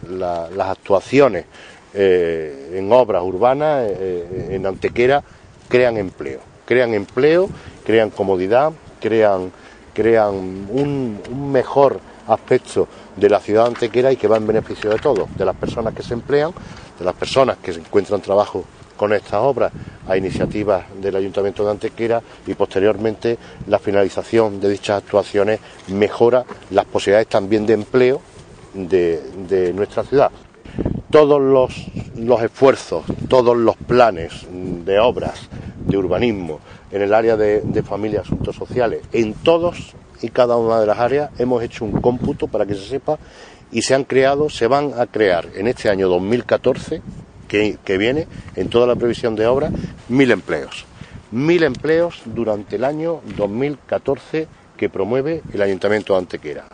las actuaciones en obras urbanas en Antequera crean empleo, crean comodidad, crean un mejor aspecto de la ciudad de Antequera y que va en beneficio de todos, de las personas que se emplean, de las personas que encuentran trabajo con estas obras a iniciativas del Ayuntamiento de Antequera, y posteriormente la finalización de dichas actuaciones mejora las posibilidades también de empleo de nuestra ciudad. Todos los esfuerzos, todos los planes de obras, de urbanismo, en el área de familia y asuntos sociales, en todos y cada una de las áreas hemos hecho un cómputo para que se sepa, y se van a crear en este año 2014 que viene, en toda la previsión de obras, 1.000 empleos. 1.000 empleos durante el año 2014 que promueve el Ayuntamiento de Antequera.